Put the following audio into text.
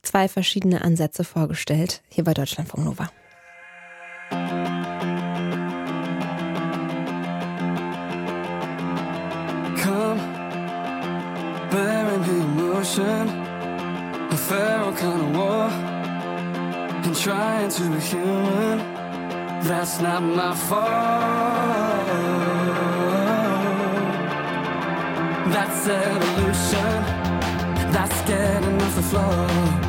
2 verschiedene Ansätze vorgestellt, hier bei Deutschlandfunk Nova. Come, bearing the emotion, a feral kind of war, and trying to be human, that's not my fault. That's evolution, that's getting off the floor.